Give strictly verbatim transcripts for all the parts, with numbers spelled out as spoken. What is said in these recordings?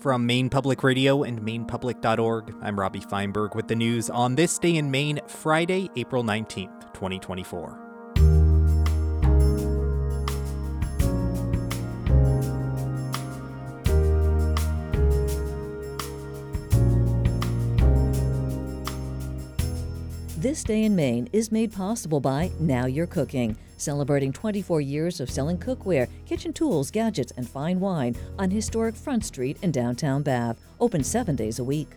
From Maine Public Radio and maine public dot org, I'm Robbie Feinberg with the news on this day in Maine, Friday, April nineteenth, twenty twenty-four. This Day in Maine is made possible by Now You're Cooking, celebrating twenty-four years of selling cookware, kitchen tools, gadgets, and fine wine on historic Front Street in downtown Bath. Open seven days a week.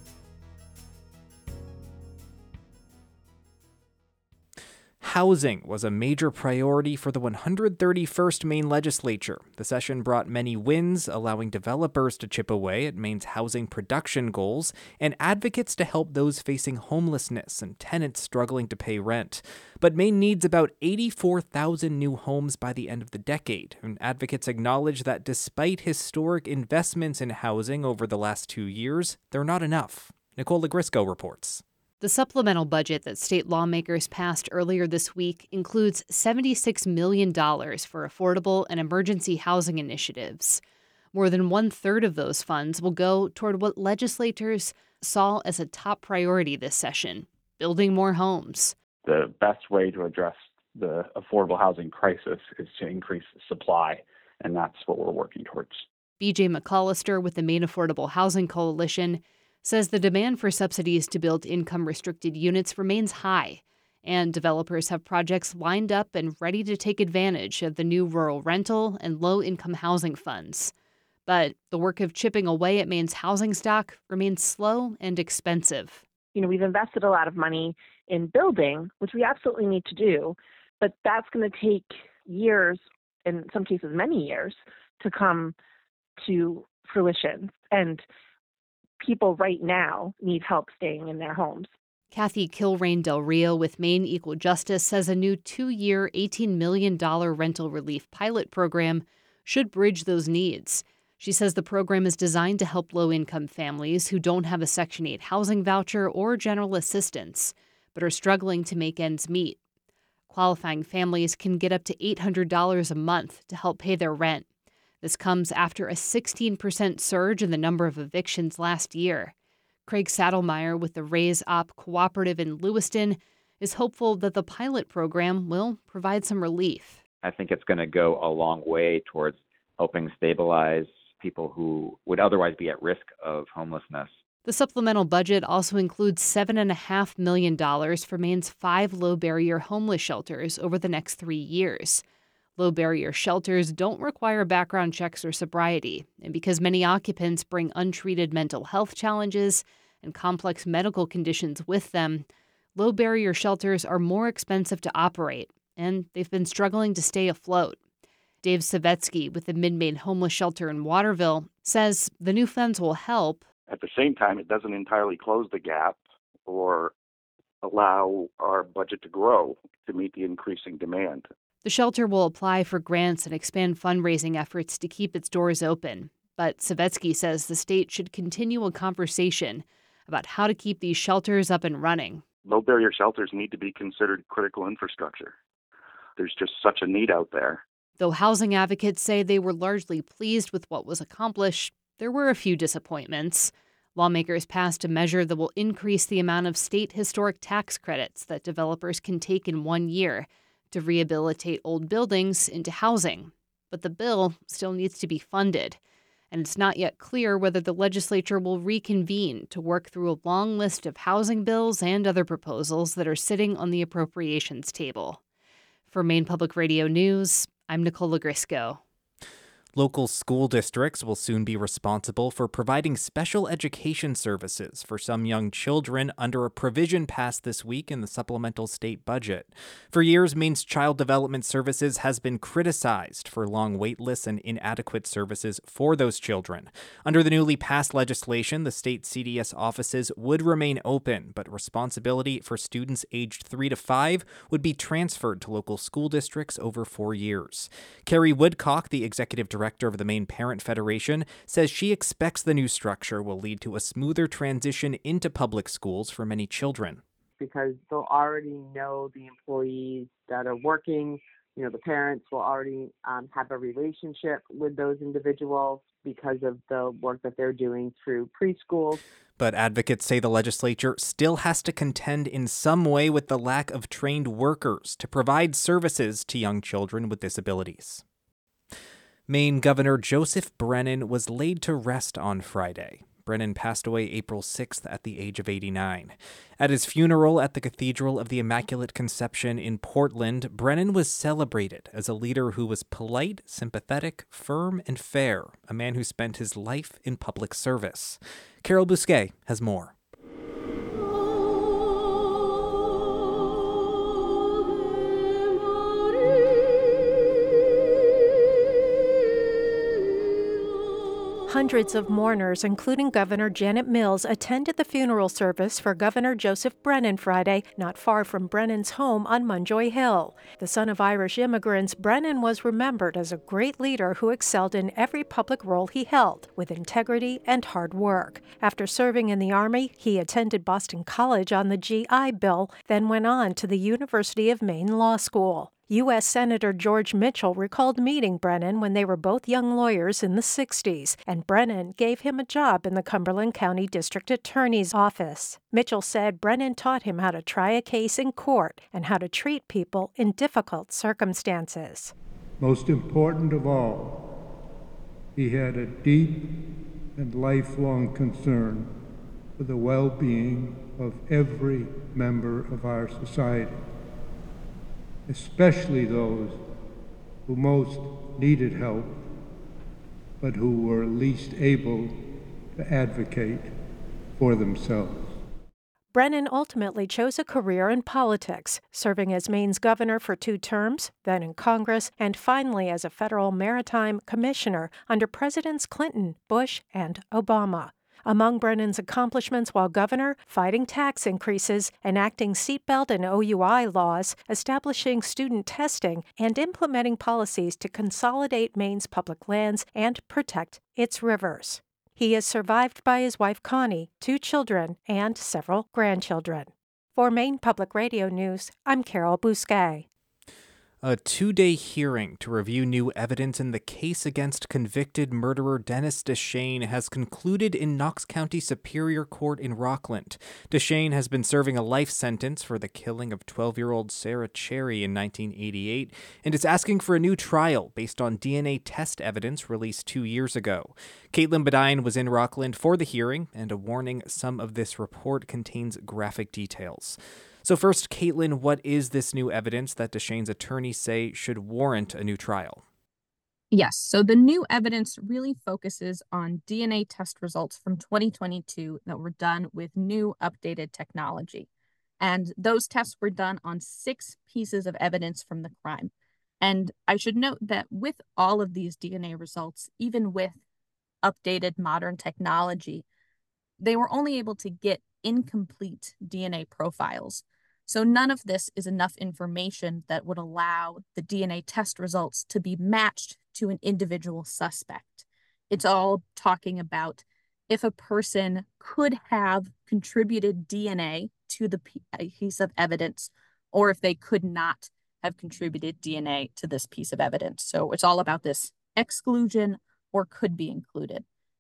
Housing was a major priority for the one hundred thirty-first Maine legislature. The session brought many wins, allowing developers to chip away at Maine's housing production goals and advocates to help those facing homelessness and tenants struggling to pay rent. But Maine needs about eighty-four thousand new homes by the end of the decade, and advocates acknowledge that despite historic investments in housing over the last two years, they're not enough. Nicole Legrisco reports. The supplemental budget that state lawmakers passed earlier this week includes seventy-six million dollars for affordable and emergency housing initiatives. More than one-third of those funds will go toward what legislators saw as a top priority this session, building more homes. The best way to address the affordable housing crisis is to increase supply, and that's what we're working towards. B J McAllister with the Maine Affordable Housing Coalition says the demand for subsidies to build income-restricted units remains high, and developers have projects lined up and ready to take advantage of the new rural rental and low-income housing funds. But the work of chipping away at Maine's housing stock remains slow and expensive. You know, we've invested a lot of money in building, which we absolutely need to do, but that's going to take years, in some cases many years, to come to fruition. And people right now need help staying in their homes. Kathy Kilrain Del Rio with Maine Equal Justice says a new two-year, eighteen million dollars rental relief pilot program should bridge those needs. She says the program is designed to help low-income families who don't have a Section eight housing voucher or general assistance, but are struggling to make ends meet. Qualifying families can get up to eight hundred dollars a month to help pay their rent. This comes after a sixteen percent surge in the number of evictions last year. Craig Saddlemeyer with the Raise Op Cooperative in Lewiston is hopeful that the pilot program will provide some relief. I think it's going to go a long way towards helping stabilize people who would otherwise be at risk of homelessness. The supplemental budget also includes seven point five million dollars for Maine's five low-barrier homeless shelters over the next three years. Low-barrier shelters don't require background checks or sobriety, and because many occupants bring untreated mental health challenges and complex medical conditions with them, low-barrier shelters are more expensive to operate, and they've been struggling to stay afloat. Dave Savetsky with the Mid-Maine Homeless Shelter in Waterville says the new funds will help. At the same time, it doesn't entirely close the gap or allow our budget to grow to meet the increasing demand. The shelter will apply for grants and expand fundraising efforts to keep its doors open. But Savetsky says the state should continue a conversation about how to keep these shelters up and running. Low-barrier shelters need to be considered critical infrastructure. There's just such a need out there. Though housing advocates say they were largely pleased with what was accomplished, there were a few disappointments. Lawmakers passed a measure that will increase the amount of state historic tax credits that developers can take in one year to rehabilitate old buildings into housing. But the bill still needs to be funded, and it's not yet clear whether the legislature will reconvene to work through a long list of housing bills and other proposals that are sitting on the appropriations table. For Maine Public Radio News, I'm Nicole Legrisco. Local school districts will soon be responsible for providing special education services for some young children under a provision passed this week in the supplemental state budget. For years, Maine's Child Development Services has been criticized for long wait lists and inadequate services for those children. Under the newly passed legislation, the state C D S offices would remain open, but responsibility for students aged three to five would be transferred to local school districts over four years. Carrie Woodcock, the executive director of the Maine Parent Federation, says she expects the new structure will lead to a smoother transition into public schools for many children. Because they'll already know the employees that are working You know, the parents will already um, have a relationship with those individuals because of the work that they're doing through preschool. But advocates say the legislature still has to contend in some way with the lack of trained workers to provide services to young children with disabilities. Maine Governor Joseph Brennan was laid to rest on Friday. Brennan passed away April sixth at the age of eighty-nine. At his funeral at the Cathedral of the Immaculate Conception in Portland, Brennan was celebrated as a leader who was polite, sympathetic, firm, and fair, a man who spent his life in public service. Carol Bousquet has more. Hundreds of mourners, including Governor Janet Mills, attended the funeral service for Governor Joseph Brennan Friday, not far from Brennan's home on Munjoy Hill. The son of Irish immigrants, Brennan was remembered as a great leader who excelled in every public role he held, with integrity and hard work. After serving in the Army, he attended Boston College on the G I Bill, then went on to the University of Maine Law School. U S Senator George Mitchell recalled meeting Brennan when they were both young lawyers in the sixties, and Brennan gave him a job in the Cumberland County District Attorney's office. Mitchell said Brennan taught him how to try a case in court and how to treat people in difficult circumstances. Most important of all, he had a deep and lifelong concern for the well-being of every member of our society, especially those who most needed help, but who were least able to advocate for themselves. Brennan ultimately chose a career in politics, serving as Maine's governor for two terms, then in Congress, and finally as a federal maritime commissioner under Presidents Clinton, Bush, and Obama. Among Brennan's accomplishments while governor, fighting tax increases, enacting seatbelt and O U I laws, establishing student testing, and implementing policies to consolidate Maine's public lands and protect its rivers. He is survived by his wife Connie, two children, and several grandchildren. For Maine Public Radio News, I'm Carol Bousquet. A two-day hearing to review new evidence in the case against convicted murderer Dennis DeShane has concluded in Knox County Superior Court in Rockland. DeShane has been serving a life sentence for the killing of twelve-year-old Sarah Cherry in nineteen eighty-eight and is asking for a new trial based on D N A test evidence released two years ago. Caitlin Badine was in Rockland for the hearing, and a warning: some of this report contains graphic details. So first, Caitlin, what is this new evidence that DeShane's attorneys say should warrant a new trial? Yes, so the new evidence really focuses on D N A test results from twenty twenty-two that were done with new updated technology. And those tests were done on six pieces of evidence from the crime. And I should note that with all of these D N A results, even with updated modern technology, they were only able to get incomplete D N A profiles. So none of this is enough information that would allow the D N A test results to be matched to an individual suspect. It's all talking about if a person could have contributed D N A to the piece of evidence, or if they could not have contributed D N A to this piece of evidence. So it's all about this exclusion or could be included.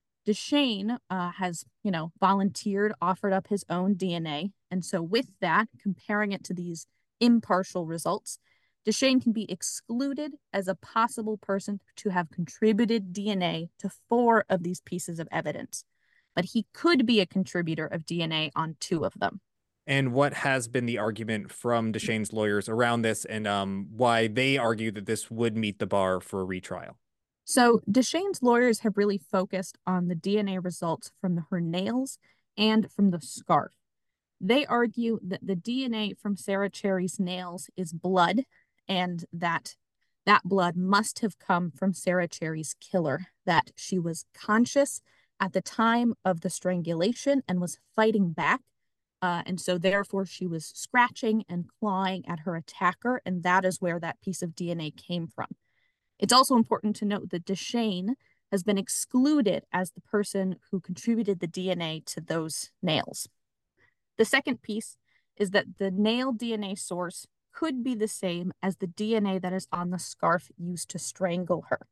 DeShane uh, has, you know, volunteered, offered up his own D N A. And so with that, comparing it to these impartial results, DeShane can be excluded as a possible person to have contributed D N A to four of these pieces of evidence. But he could be a contributor of D N A on two of them. And what has been the argument from DeShane's lawyers around this, and um, why they argue that this would meet the bar for a retrial? So DeShane's lawyers have really focused on the D N A results from her nails and from the scarf. They argue that the D N A from Sarah Cherry's nails is blood, and that that blood must have come from Sarah Cherry's killer, that she was conscious at the time of the strangulation and was fighting back. Uh, and so therefore she was scratching and clawing at her attacker, and that is where that piece of D N A came from. It's also important to note that DeShane has been excluded as the person who contributed the D N A to those nails. The second piece is that the nail D N A source could be the same as the D N A that is on the scarf used to strangle her.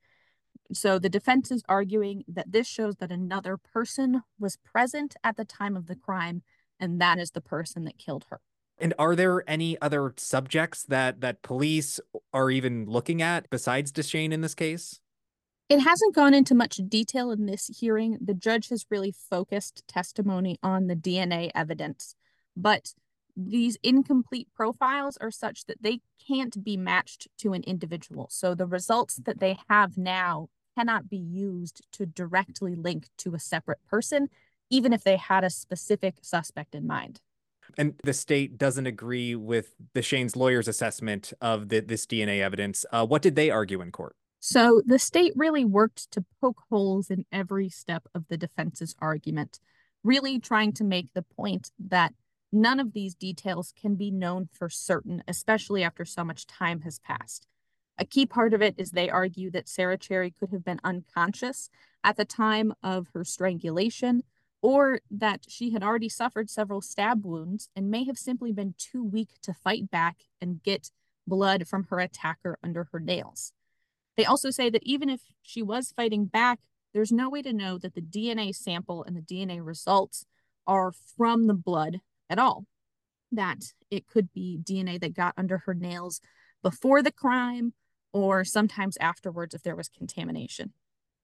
So the defense is arguing that this shows that another person was present at the time of the crime, and that is the person that killed her. And are there any other subjects that that police are even looking at besides DeShane in this case? It hasn't gone into much detail in this hearing. The judge has really focused testimony on the D N A evidence, but these incomplete profiles are such that they can't be matched to an individual. So the results that they have now cannot be used to directly link to a separate person, even if they had a specific suspect in mind. And the state doesn't agree with DeShane's lawyer's assessment of the, this D N A evidence. Uh, what did they argue in court? So the state really worked to poke holes in every step of the defense's argument, really trying to make the point that none of these details can be known for certain, especially after so much time has passed. A key part of it is they argue that Sarah Cherry could have been unconscious at the time of her strangulation, or that she had already suffered several stab wounds and may have simply been too weak to fight back and get blood from her attacker under her nails. They also say that even if she was fighting back, there's no way to know that the D N A sample and the D N A results are from the blood at all. That it could be D N A that got under her nails before the crime or sometimes afterwards if there was contamination.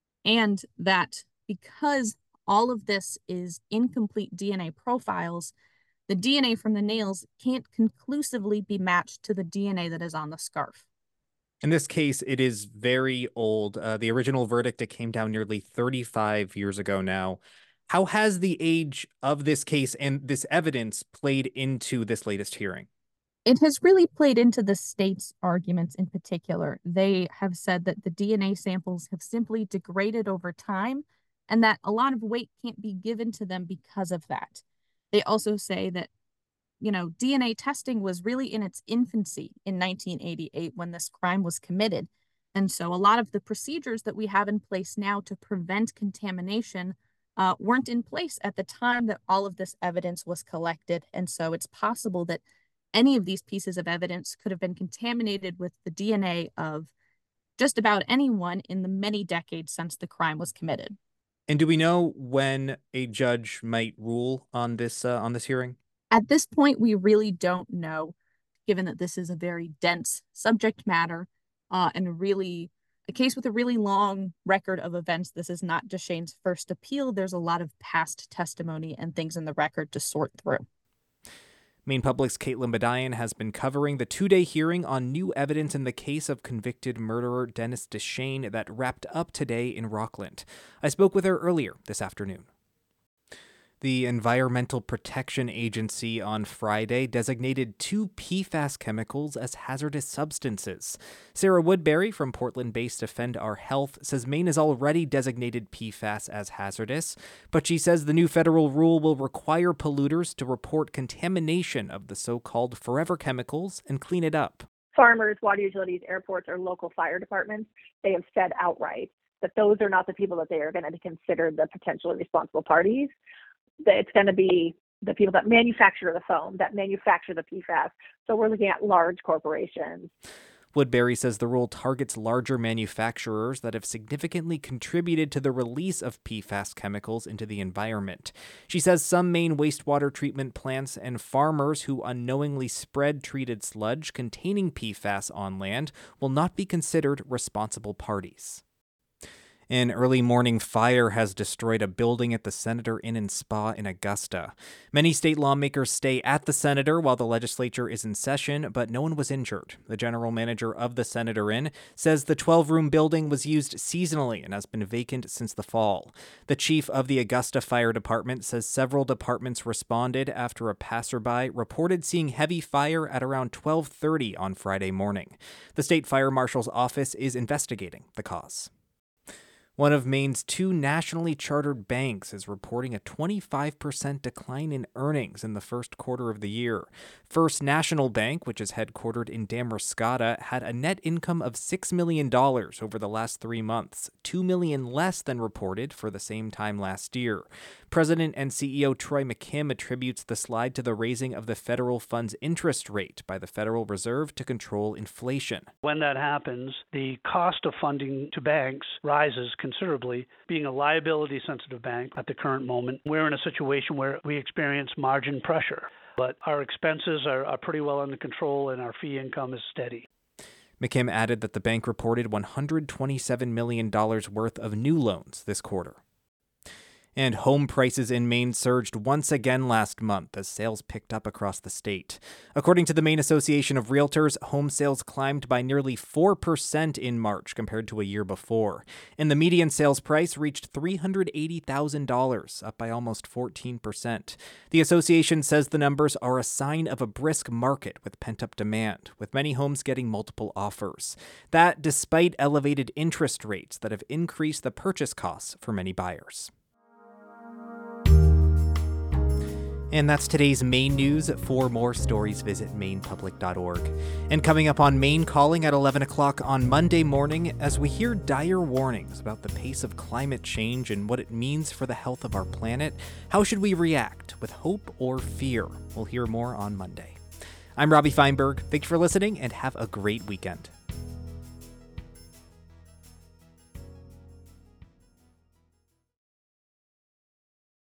And that because all of this is incomplete D N A profiles, the D N A from the nails can't conclusively be matched to the D N A that is on the scarf. In this case, it is very old. Uh, the original verdict, it came down nearly thirty-five years ago now. How has the age of this case and this evidence played into this latest hearing? It has really played into the state's arguments in particular. They have said that the D N A samples have simply degraded over time and that a lot of weight can't be given to them because of that. They also say that, you know, D N A testing was really in its infancy in nineteen eighty-eight when this crime was committed. And so a lot of the procedures that we have in place now to prevent contamination uh, weren't in place at the time that all of this evidence was collected. And so it's possible that any of these pieces of evidence could have been contaminated with the D N A of just about anyone in the many decades since the crime was committed. And do we know when a judge might rule on this uh, on this hearing? At this point, we really don't know, given that this is a very dense subject matter uh, and really a case with a really long record of events. This is not DeShane's first appeal. There's a lot of past testimony and things in the record to sort through. Maine Public's Caitlin Bedian has been covering the two-day hearing on new evidence in the case of convicted murderer Dennis DeShane that wrapped up today in Rockland. I spoke with her earlier this afternoon. The Environmental Protection Agency on Friday designated two P FAS chemicals as hazardous substances. Sarah Woodbury from Portland-based Defend Our Health says Maine has already designated P FAS as hazardous, but she says the new federal rule will require polluters to report contamination of the so-called forever chemicals and clean it up. Farmers, water utilities, airports, or local fire departments, they have said outright that those are not the people that they are going to consider the potentially responsible parties. That it's going to be the people that manufacture the foam, that manufacture the P FAS. So we're looking at large corporations. Woodbury says the rule targets larger manufacturers that have significantly contributed to the release of P FAS chemicals into the environment. She says some Maine wastewater treatment plants and farmers who unknowingly spread treated sludge containing P FAS on land will not be considered responsible parties. An early morning fire has destroyed a building at the Senator Inn and Spa in Augusta. Many state lawmakers stay at the Senator while the legislature is in session, but no one was injured. The general manager of the Senator Inn says the twelve-room building was used seasonally and has been vacant since the fall. The chief of the Augusta Fire Department says several departments responded after a passerby reported seeing heavy fire at around twelve thirty on Friday morning. The state fire marshal's office is investigating the cause. One of Maine's two nationally chartered banks is reporting a twenty-five percent decline in earnings in the first quarter of the year. First National Bank, which is headquartered in Damariscotta, had a net income of six million dollars over the last three months, two million dollars less than reported for the same time last year. President and C E O Troy McKim attributes the slide to the raising of the federal funds interest rate by the Federal Reserve to control inflation. When that happens, the cost of funding to banks rises considerably. Being a liability-sensitive bank at the current moment, we're in a situation where we experience margin pressure. But our expenses are, are pretty well under control and our fee income is steady. McKim added that the bank reported one hundred twenty-seven million dollars worth of new loans this quarter. And home prices in Maine surged once again last month as sales picked up across the state. According to the Maine Association of Realtors, home sales climbed by nearly four percent in March compared to a year before. And the median sales price reached three hundred eighty thousand dollars, up by almost fourteen percent. The association says the numbers are a sign of a brisk market with pent-up demand, with many homes getting multiple offers. That despite elevated interest rates that have increased the purchase costs for many buyers. And that's today's Maine news. For more stories, visit maine public dot org. And coming up on Maine Calling at eleven o'clock on Monday morning, as we hear dire warnings about the pace of climate change and what it means for the health of our planet, how should we react, with hope or fear? We'll hear more on Monday. I'm Robbie Feinberg. Thanks for listening and have a great weekend.